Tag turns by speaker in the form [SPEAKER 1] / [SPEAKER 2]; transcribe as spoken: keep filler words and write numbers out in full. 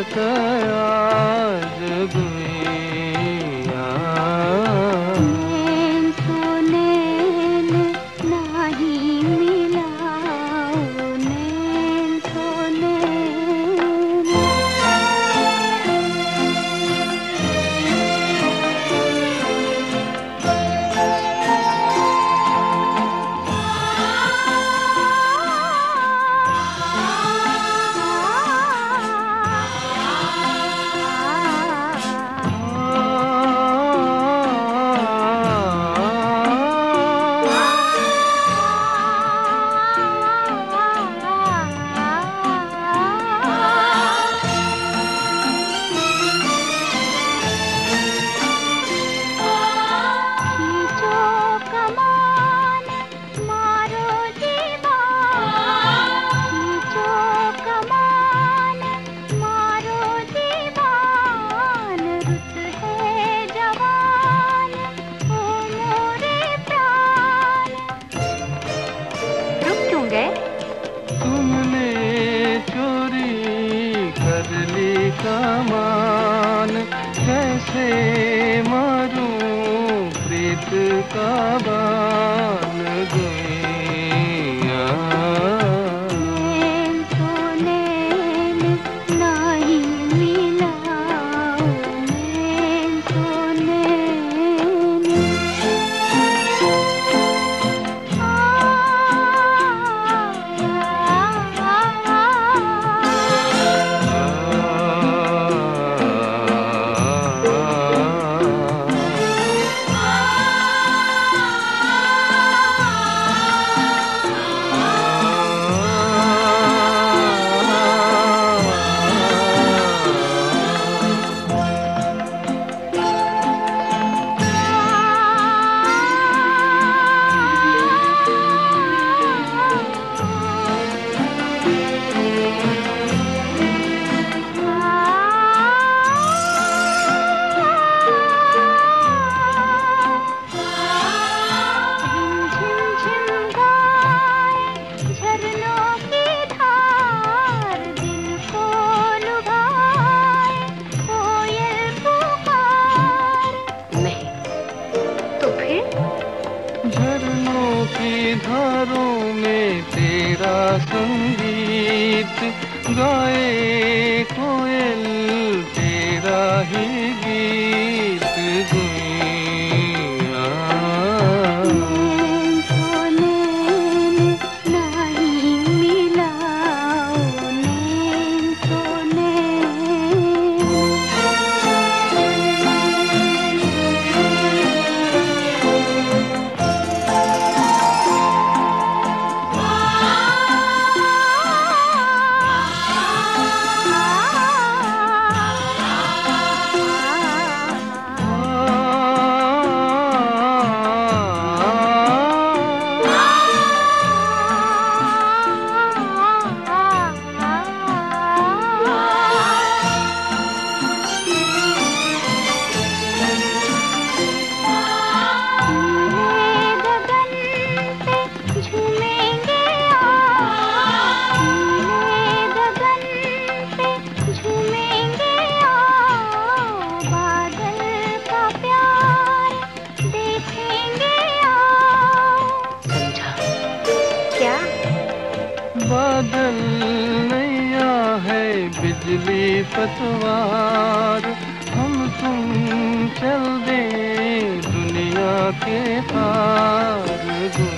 [SPEAKER 1] आज गुइया
[SPEAKER 2] नैन सो नैन नाही मिलाओ, नैन सो नैन।
[SPEAKER 1] तुमने चोरी कर ली कमान, कैसे मारूं प्रीत का बान गुइया।
[SPEAKER 2] नैन सो नैन नाही मिलाओ, नैन सो नैन।
[SPEAKER 1] झरनों की धारों में तेरा संगीत गाए कोयल तेरा ही गीत गुइया।
[SPEAKER 2] नैन सो नैन नाही मिलाओ, नैन सो नैन।
[SPEAKER 1] बादल नैया है बिजली पतवार, हम तुम चल दे दुनिया के पार।